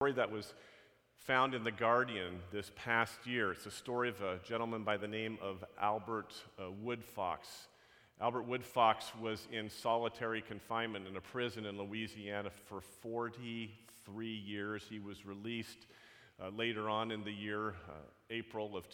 that was found in The Guardian this past year. It's a story of a gentleman by the name of Albert Woodfox. Albert Woodfox was in solitary confinement in a prison in Louisiana for 43 years. He was released later on in the year, April of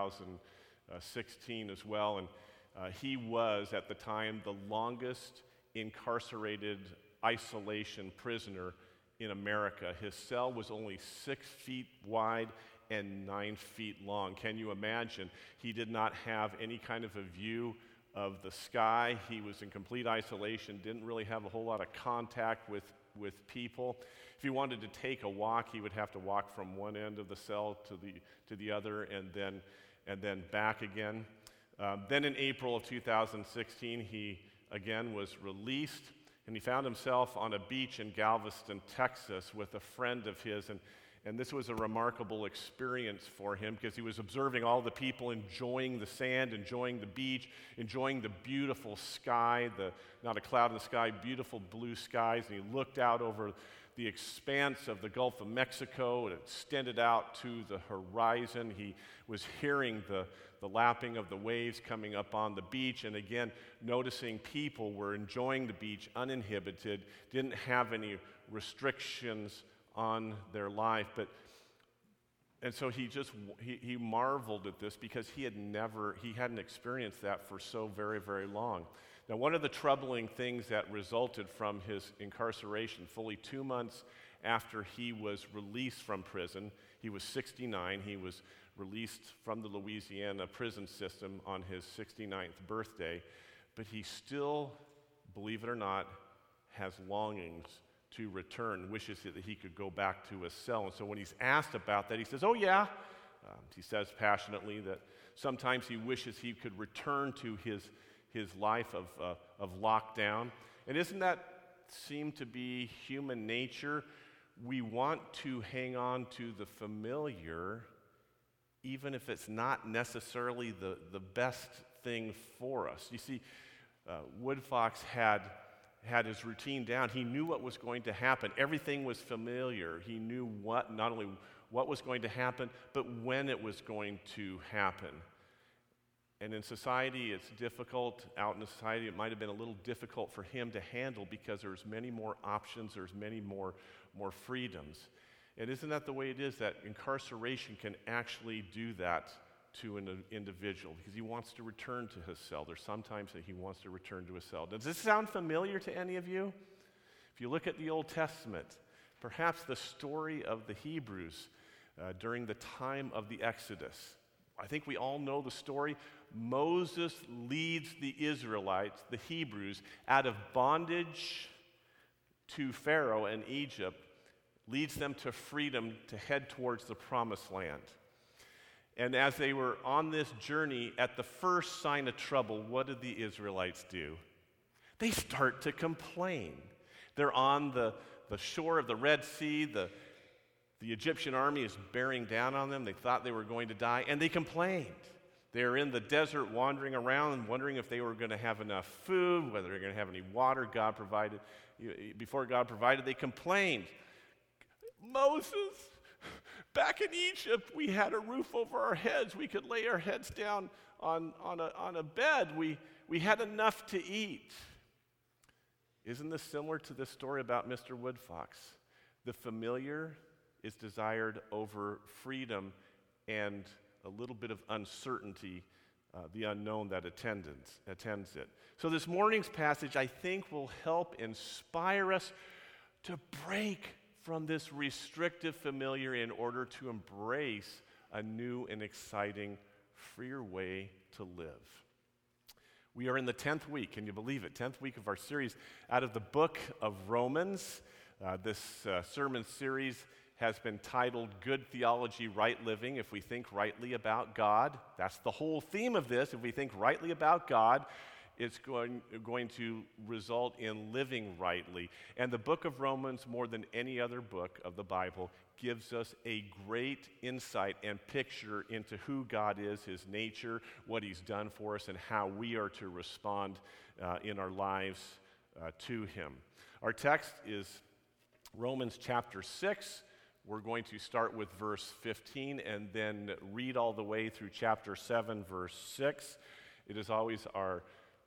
2016 as well, and he was, at the time, the longest incarcerated isolation prisoner in America. His cell was only 6 feet wide and 9 feet long. Can you imagine? He did not have any kind of a view of the sky. He was in complete isolation, didn't really have a whole lot of contact with people. If he wanted to take a walk, he would have to walk from one end of the cell to the other and then back again. Then in April of 2016, he again was released, and he found himself on a beach in Galveston, Texas, with a friend of his, and this was a remarkable experience for him because he was observing all the people enjoying the sand, enjoying the beach, enjoying the beautiful sky, not a cloud in the sky, beautiful blue skies, and he looked out over the expanse of the Gulf of Mexico. It extended out to the horizon. He was hearing the lapping of the waves coming up on the beach, and again, noticing people were enjoying the beach uninhibited, didn't have any restrictions on their life. And so he marveled at this because he hadn't experienced that for so very, very long. Now, one of the troubling things that resulted from his incarceration, fully 2 months after he was released from prison, he was 69, he was released from the Louisiana prison system on his 69th birthday, but he still, believe it or not, has longings to return, wishes that he could go back to his cell. And so when he's asked about that, he says, oh yeah. He says passionately that sometimes he wishes he could return to his life of lockdown. And doesn't that seem to be human nature? We want to hang on to the familiar, even if it's not necessarily the best thing for us. You see, Woodfox had his routine down. He knew what was going to happen. Everything was familiar. He knew not only what was going to happen, but when it was going to happen. And in society, it's difficult. Out in society, it might have been a little difficult for him to handle because there's many more options, there's many more freedoms. And isn't that the way it is, that incarceration can actually do that to an individual because he wants to return to his cell. There's sometimes that he wants to return to his cell. Does this sound familiar to any of you? If you look at the Old Testament, perhaps the story of the Hebrews during the time of the Exodus, I think we all know the story. Moses leads the Israelites, the Hebrews, out of bondage to Pharaoh and Egypt, leads them to freedom to head towards the promised land. And as they were on this journey, at the first sign of trouble, what did the Israelites do? They start to complain. They're on the shore of the Red Sea. The Egyptian army is bearing down on them. They thought they were going to die, and they complained. They're in the desert wandering around, wondering if they were going to have enough food, whether they're going to have any water. God provided. Before God provided, they complained. Moses, back in Egypt, we had a roof over our heads. We could lay our heads down on a bed. We had enough to eat. Isn't this similar to this story about Mr. Woodfox? The familiar is desired over freedom and a little bit of uncertainty, the unknown that attends it. So this morning's passage, I think, will help inspire us to break from this restrictive familiar in order to embrace a new and exciting, freer way to live. We are in the 10th week, can you believe it? 10th week of our series out of the book of Romans. This sermon series has been titled Good Theology, Right Living. If we think rightly about God, that's the whole theme of this. If we think rightly about God, it's going to result in living rightly. And the book of Romans, more than any other book of the Bible, gives us a great insight and picture into who God is, his nature, what he's done for us, and how we are to respond in our lives to him. Our text is Romans chapter 6, We're going to start with verse 15 and then read all the way through chapter 7, verse 6. It is always our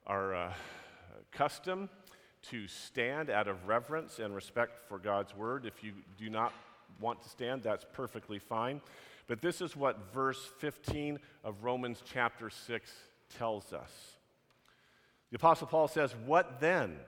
custom to stand out of reverence and respect for God's word. If you do not want to stand, that's perfectly fine. But this is what verse 15 of Romans chapter 6 tells us. The Apostle Paul says, "What then?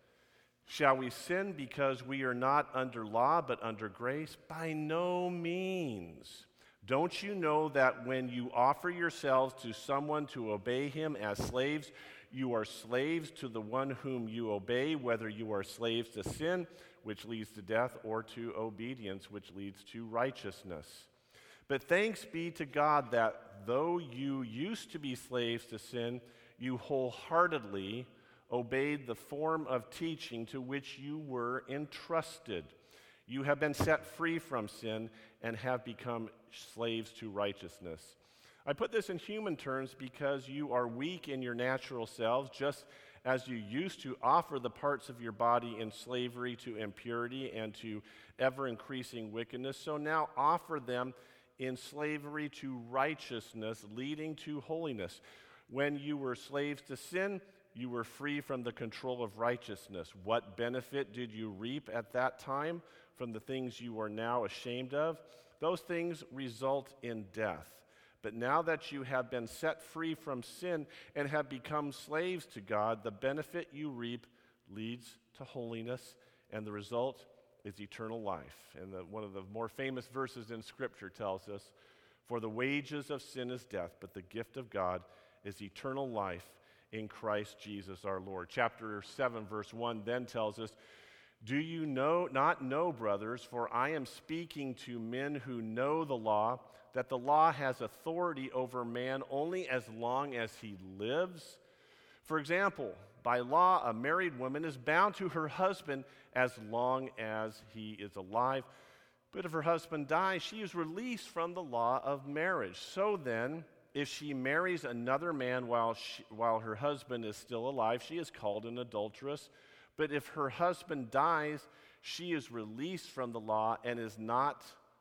Shall we sin because we are not under law but under grace? By no means. Don't you know that when you offer yourselves to someone to obey him as slaves, you are slaves to the one whom you obey, whether you are slaves to sin, which leads to death, or to obedience, which leads to righteousness? But thanks be to God that though you used to be slaves to sin, you wholeheartedly obeyed the form of teaching to which you were entrusted. You have been set free from sin and have become slaves to righteousness." I put this in human terms because you are weak in your natural selves, just as you used to offer the parts of your body in slavery to impurity and to ever-increasing wickedness. So now offer them in slavery to righteousness, leading to holiness. When you were slaves to sin, you were free from the control of righteousness. What benefit did you reap at that time from the things you are now ashamed of? Those things result in death. But now that you have been set free from sin and have become slaves to God, the benefit you reap leads to holiness, and the result is eternal life. And one of the more famous verses in Scripture tells us, "For the wages of sin is death, but the gift of God is eternal life in Christ Jesus our Lord." Chapter 7, verse 1 then tells us, "Do you not know, brothers, for I am speaking to men who know the law, that the law has authority over man only as long as he lives? For example, by law, a married woman is bound to her husband as long as he is alive. But if her husband dies, she is released from the law of marriage. So then, if she marries another man while her husband is still alive, she is called an adulteress. But if her husband dies, she is released from the law and is not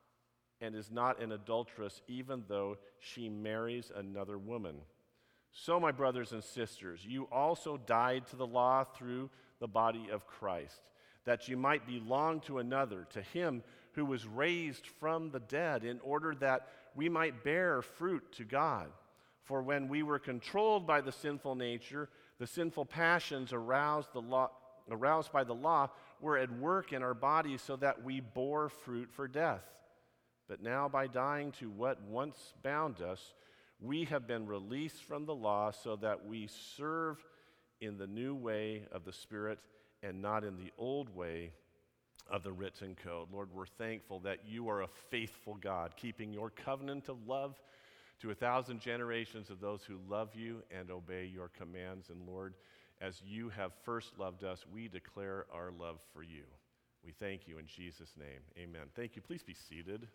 an adulteress, even though she marries another woman. So, my brothers and sisters, you also died to the law through the body of Christ, that you might belong to another, to him who was raised from the dead, in order that we might bear fruit to God. For when we were controlled by the sinful nature, the sinful passions aroused by the law were at work in our bodies so that we bore fruit for death. But now by dying to what once bound us, we have been released from the law so that we serve in the new way of the Spirit and not in the old way of the written code." Lord, we're thankful that you are a faithful God, keeping your covenant of love to 1,000 generations of those who love you and obey your commands. And Lord, as you have first loved us, we declare our love for you. We thank you in Jesus' name. Amen. Thank you. Please be seated.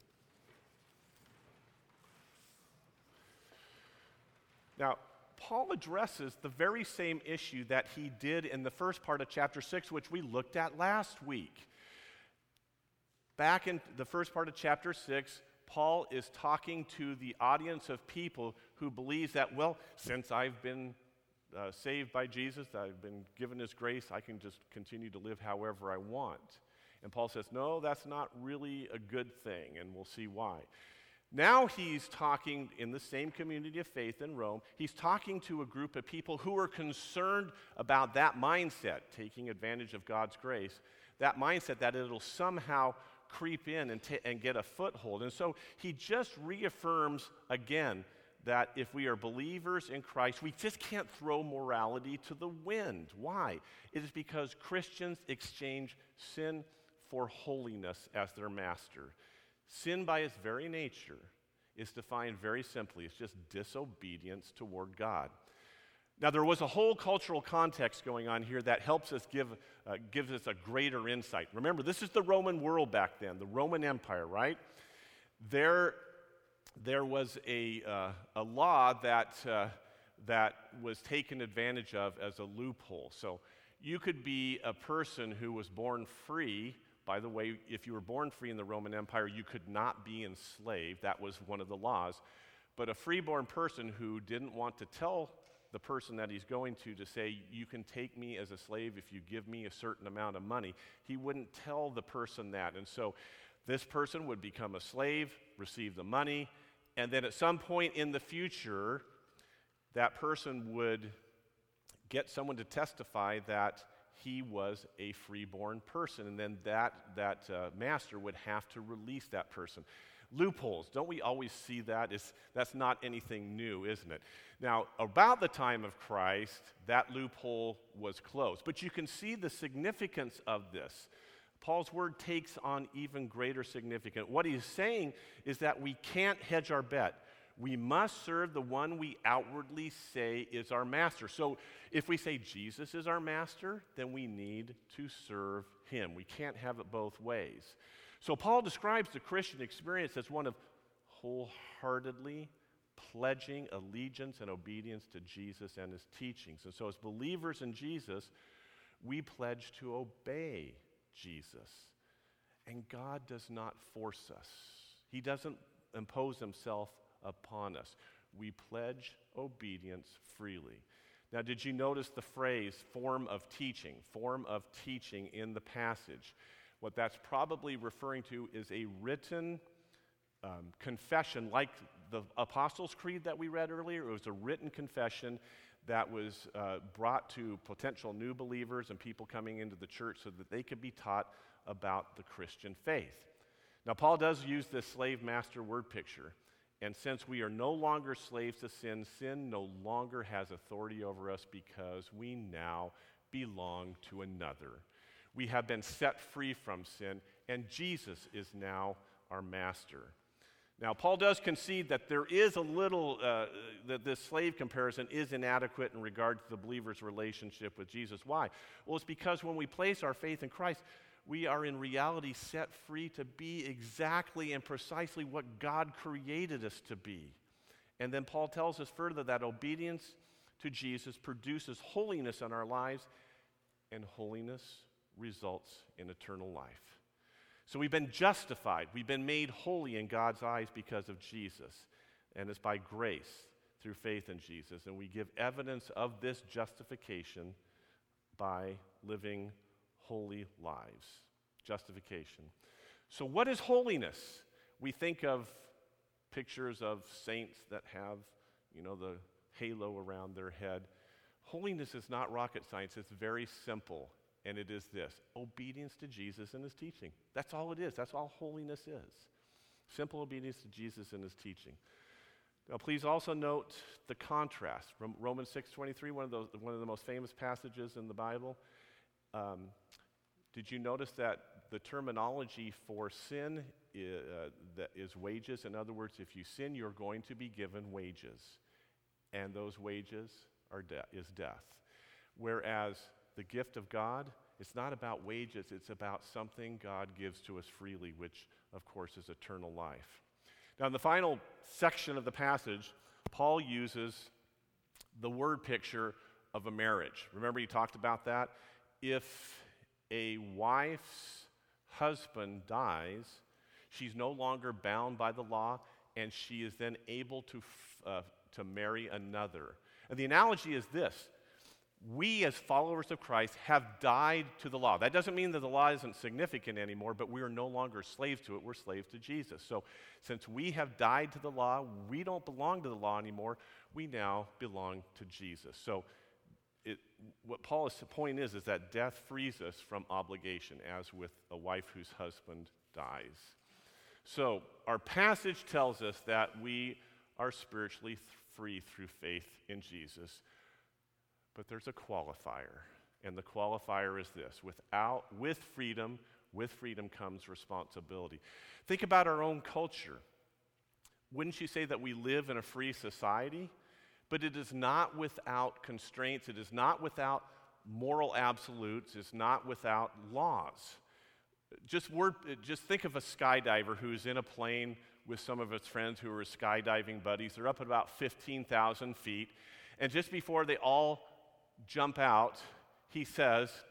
Now, Paul addresses the very same issue that he did in the first part of chapter 6, which we looked at last week. Back in the first part of chapter 6, Paul is talking to the audience of people who believes that, well, since I've been saved by Jesus, I've been given his grace, I can just continue to live however I want. And Paul says, no, that's not really a good thing, and we'll see why. Now he's talking in the same community of faith in Rome. He's talking to a group of people who are concerned about that mindset, taking advantage of God's grace, that mindset that it'll somehow creep in and get a foothold. And so he just reaffirms again that if we are believers in Christ, we just can't throw morality to the wind. Why? It is because Christians exchange sin for holiness as their master. Sin by its very nature is defined very simply. It's just disobedience toward God. Now, there was a whole cultural context going on here that helps us gives us a greater insight. Remember, this is the Roman world back then, the Roman Empire, right? There was a law that was taken advantage of as a loophole. So you could be a person who was born free, By the way, if you were born free in the Roman Empire, you could not be enslaved. That was one of the laws. But a freeborn person who didn't want to tell the person that he's going to say, you can take me as a slave if you give me a certain amount of money, he wouldn't tell the person that. And so this person would become a slave, receive the money, and then at some point in the future, that person would get someone to testify that he was a freeborn person, and then that master would have to release that person. Loopholes, don't we always see that? That's not anything new, isn't it? Now, about the time of Christ, that loophole was closed. But you can see the significance of this. Paul's word takes on even greater significance. What he's saying is that we can't hedge our bet. We must serve the one we outwardly say is our master. So if we say Jesus is our master, then we need to serve him. We can't have it both ways. So Paul describes the Christian experience as one of wholeheartedly pledging allegiance and obedience to Jesus and his teachings. And so as believers in Jesus, we pledge to obey Jesus. And God does not force us. He doesn't impose himself upon us. We pledge obedience freely. Now, did you notice the phrase form of teaching in the passage? What that's probably referring to is a written confession, like the Apostles' Creed that we read earlier. It was a written confession that was brought to potential new believers and people coming into the church so that they could be taught about the Christian faith. Now, Paul does use this slave-master word picture, and since we are no longer slaves to sin, sin no longer has authority over us because we now belong to another. We have been set free from sin, and Jesus is now our master. Now, Paul does concede that there is a little, that this slave comparison is inadequate in regard to the believer's relationship with Jesus. Why? Well, it's because when we place our faith in Christ, we are in reality set free to be exactly and precisely what God created us to be. And then Paul tells us further that obedience to Jesus produces holiness in our lives, and holiness results in eternal life. So we've been justified. We've been made holy in God's eyes because of Jesus. And it's by grace through faith in Jesus. And we give evidence of this justification by living holy lives. Justification. So what is holiness? We think of pictures of saints that have, the halo around their head. Holiness is not rocket science. It's very simple. And it is this: obedience to Jesus and his teaching. That's all it is. That's all holiness is. Simple obedience to Jesus and his teaching. Now, please also note the contrast from Romans 6:23, one of the most famous passages in the Bible. Did you notice that the terminology for sin is wages? In other words, if you sin, you're going to be given wages, and those wages is death. Whereas the gift of God, it's not about wages, it's about something God gives to us freely, which, of course, is eternal life. Now, in the final section of the passage, Paul uses the word picture of a marriage. Remember, he talked about that? If a wife's husband dies, she's no longer bound by the law, and she is then able to marry another. And the analogy is this: we as followers of Christ have died to the law. That doesn't mean that the law isn't significant anymore, but we are no longer slaves to it. We're slaves to Jesus. So since we have died to the law, we don't belong to the law anymore. We now belong to Jesus. So what Paul's point is that death frees us from obligation, as with a wife whose husband dies. So our passage tells us that we are spiritually free through faith in Jesus. But there's a qualifier, and the qualifier is this: with freedom comes responsibility. Think about our own culture. Wouldn't you say that we live in a free society? But it is not without constraints. It is not without moral absolutes. It's not without laws. Just think of a skydiver who's in a plane with some of his friends who are his skydiving buddies. They're up at about 15,000 feet, and just before they all jump out, he says,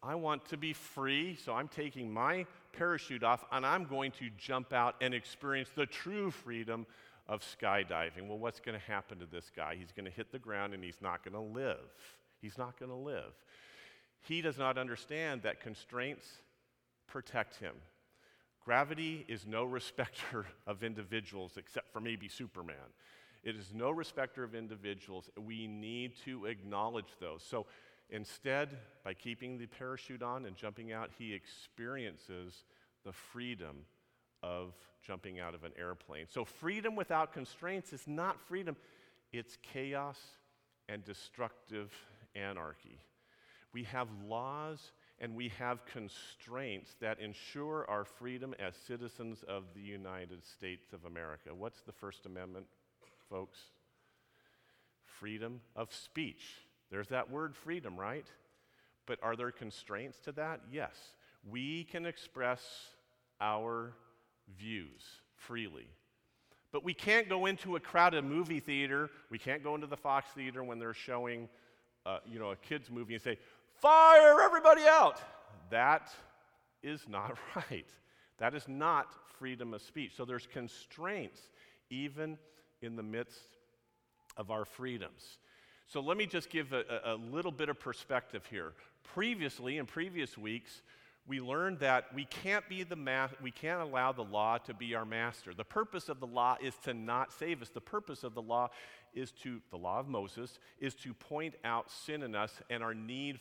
I want to be free, so I'm taking my parachute off and I'm going to jump out and experience the true freedom of skydiving. Well, what's going to happen to this guy? He's going to hit the ground and he's not going to live. He's not going to live. He does not understand that constraints protect him. Gravity is no respecter of individuals except for maybe Superman. It is no respecter of individuals. We need to acknowledge those. So instead, by keeping the parachute on and jumping out, he experiences the freedom of jumping out of an airplane. So freedom without constraints is not freedom. It's chaos and destructive anarchy. We have laws and we have constraints that ensure our freedom as citizens of the United States of America. What's the First Amendment, folks? Freedom of speech. There's that word freedom, right? But are there constraints to that? Yes. We can express our views freely. But we can't go into a crowded movie theater. We can't go into the Fox Theater when they're showing a kid's movie and say, "Fire everybody out!" That is not right. That is not freedom of speech. So there's constraints even in the midst of our freedoms. So let me just give a little bit of perspective here. Previously, in previous weeks, we learned that we can't allow the law to be our master. The purpose of the law is to not save us. The purpose of the law of Moses, is to point out sin in us and our need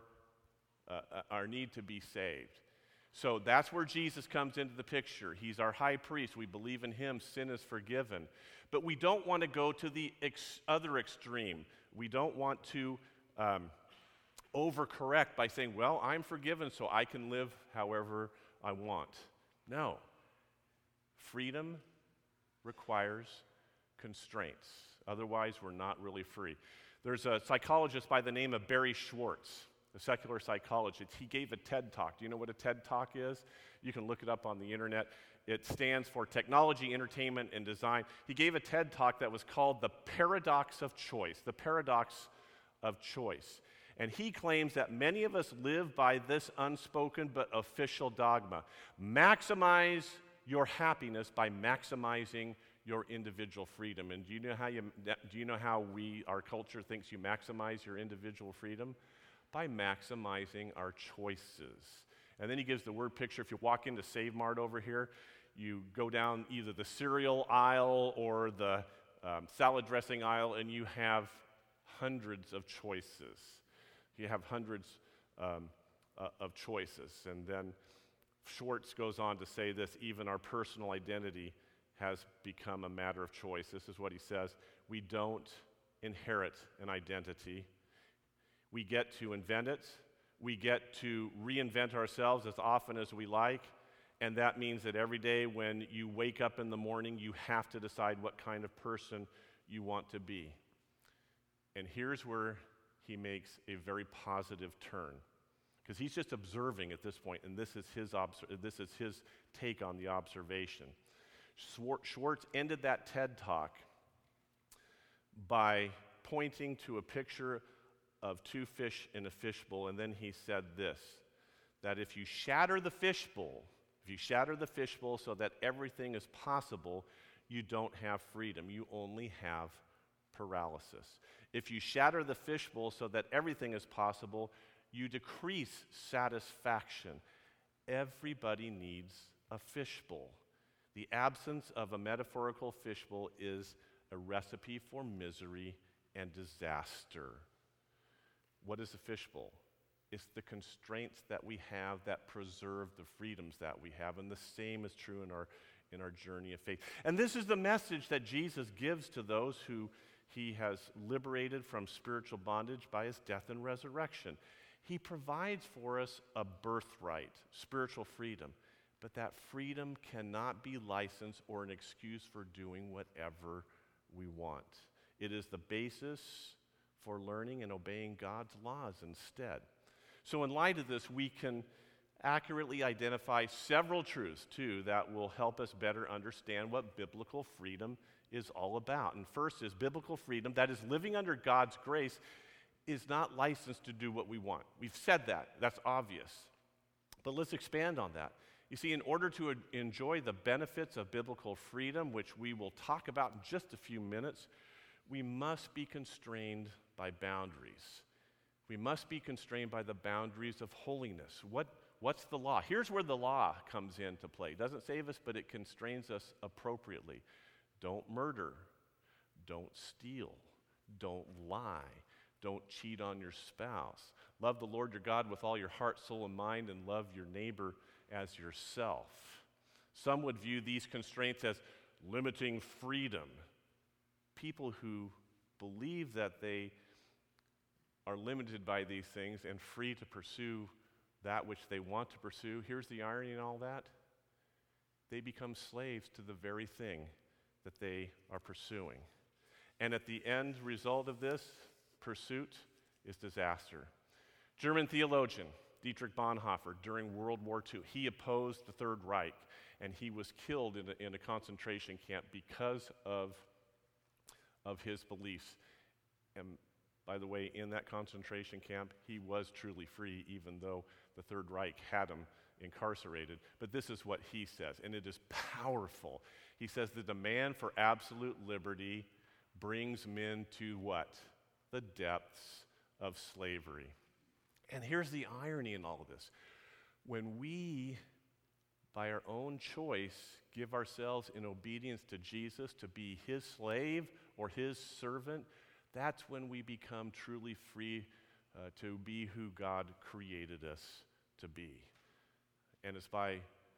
to be saved. So that's where Jesus comes into the picture. He's our high priest. We believe in him. Sin is forgiven. But we don't want to go to the other extreme. We don't want to overcorrect by saying, well, I'm forgiven, so I can live however I want. No. Freedom requires constraints. Otherwise, we're not really free. There's a psychologist by the name of Barry Schwartz, a secular psychologist. He gave a TED Talk. Do you know what a TED Talk is? You can look it up on the internet. It stands for Technology, Entertainment, and Design. He gave a TED Talk that was called The Paradox of Choice. The Paradox of Choice. And he claims that many of us live by this unspoken but official dogma. Maximize your happiness by maximizing your individual freedom. And do you know how our culture thinks you maximize your individual freedom? By maximizing our choices. And then he gives the word picture. If you walk into Save Mart over here, you go down either the cereal aisle or the salad dressing aisle, and you have hundreds of choices. You have hundreds of choices. And then Schwartz goes on to say this, even our personal identity has become a matter of choice. This is what he says: we don't inherit an identity. We get to invent it. We get to reinvent ourselves as often as we like. And that means that every day when you wake up in the morning, you have to decide what kind of person you want to be. And here's where he makes a very positive turn, because he's just observing at this point, and this is his take on the observation. Schwartz ended that TED Talk by pointing to a picture of two fish in a fishbowl, and then he said this, that if you shatter the fishbowl so that everything is possible, you don't have freedom. You only have paralysis. If you shatter the fishbowl so that everything is possible, you decrease satisfaction. Everybody needs a fishbowl. The absence of a metaphorical fishbowl is a recipe for misery and disaster. What is a fishbowl? It's the constraints that we have that preserve the freedoms that we have, and the same is true in our journey of faith. And this is the message that Jesus gives to those who he has liberated from spiritual bondage by his death and resurrection. He provides for us a birthright, spiritual freedom, but that freedom cannot be license or an excuse for doing whatever we want. It is the basis for learning and obeying God's laws instead. So in light of this, we can accurately identify several truths, too, that will help us better understand what biblical freedom is all about. And first is biblical freedom, that is living under God's grace, is not licensed to do what we want. We've said that. That's obvious. But let's expand on that. You see, in order to enjoy the benefits of biblical freedom, which we will talk about in just a few minutes, we must be constrained by boundaries. We must be constrained by the boundaries of holiness. What's the law? Here's where the law comes into play. It doesn't save us, but it constrains us appropriately. Don't murder. Don't steal. Don't lie. Don't cheat on your spouse. Love the Lord your God with all your heart, soul, and mind, and love your neighbor as yourself. Some would view these constraints as limiting freedom. People who believe that they are limited by these things and free to pursue that which they want to pursue, here's the irony in all that. They become slaves to the very thing that they are pursuing. And at the end result of this pursuit is disaster. German theologian Dietrich Bonhoeffer, during World War II, he opposed the Third Reich, and he was killed in a concentration camp because of his beliefs. And by the way, in that concentration camp, he was truly free, even though the Third Reich had him incarcerated. But this is what he says, and it is powerful. He says, the demand for absolute liberty brings men to what? The depths of slavery. And here's the irony in all of this. When we, by our own choice, give ourselves in obedience to Jesus to be his slave or his servant, that's when we become truly free to be who God created us to be. And it's by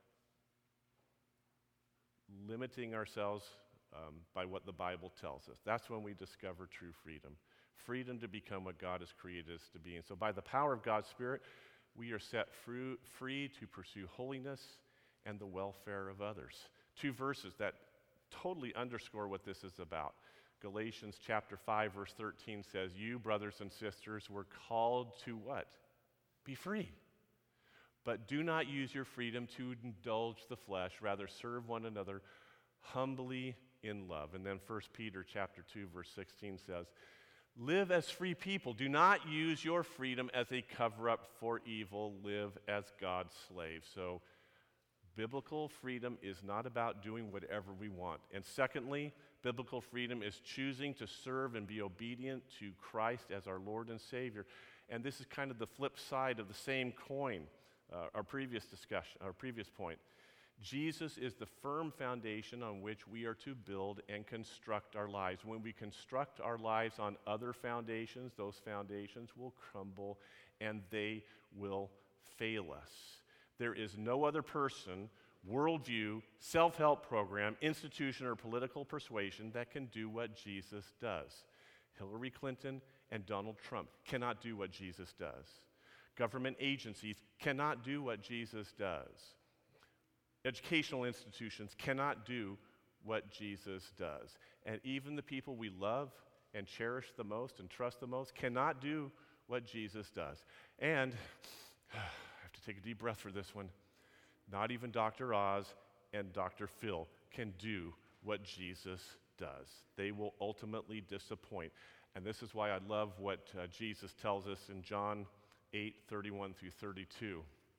limiting ourselves by what the Bible tells us. That's when we discover true freedom. Freedom to become what God has created us to be. And so by the power of God's Spirit, we are set free to pursue holiness and the welfare of others. Two verses that totally underscore what this is about. Galatians chapter 5, verse 13 says, you, brothers and sisters, were called to what? Be free. But do not use your freedom to indulge the flesh. Rather, serve one another humbly in love. And then 1 Peter chapter 2, verse 16 says, live as free people. Do not use your freedom as a cover-up for evil. Live as God's slave. So, biblical freedom is not about doing whatever we want. And secondly, biblical freedom is choosing to serve and be obedient to Christ as our Lord and Savior. And this is kind of the flip side of the same coin, our previous discussion, our previous point. Jesus is the firm foundation on which we are to build and construct our lives. When we construct our lives on other foundations, those foundations will crumble and they will fail us. There is no other person, worldview, self-help program, institution, or political persuasion that can do what Jesus does. Hillary Clinton and Donald Trump cannot do what Jesus does. Government agencies cannot do what Jesus does. Educational institutions cannot do what Jesus does. And even the people we love and cherish the most and trust the most cannot do what Jesus does. And I have to take a deep breath for this one. Not even Dr. Oz and Dr. Phil can do what Jesus does. They will ultimately disappoint. And this is why I love what Jesus tells us in John 8:31 through 32.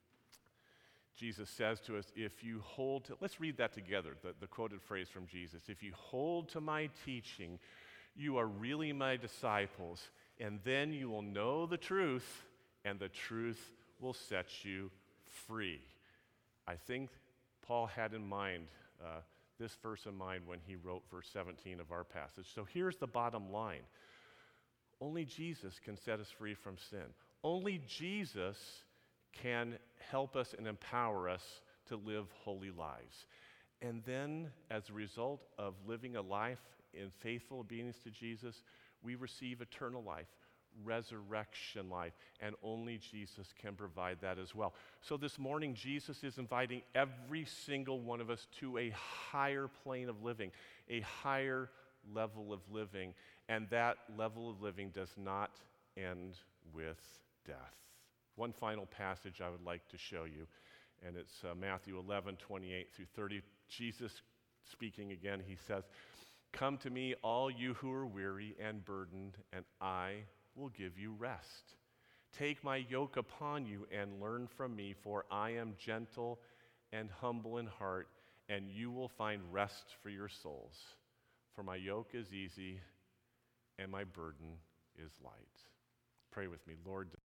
Jesus says to us, if you hold to, let's read that together, the quoted phrase from Jesus. If you hold to my teaching, you are really my disciples, and then you will know the truth, and the truth will set you free. I think Paul had in mind, this verse in mind when he wrote verse 17 of our passage. So here's the bottom line. Only Jesus can set us free from sin. Only Jesus can help us and empower us to live holy lives. And then, as a result of living a life in faithful obedience to Jesus, we receive eternal life, resurrection life, and only Jesus can provide that as well. So this morning, Jesus is inviting every single one of us to a higher plane of living, a higher level of living, and that level of living does not end with death. One final passage I would like to show you, and it's Matthew 11:28 through 30. Jesus speaking again, he says, come to me, all you who are weary and burdened, and I will give you rest. Take my yoke upon you and learn from me, for I am gentle and humble in heart, and you will find rest for your souls. For my yoke is easy and my burden is light. Pray with me, Lord.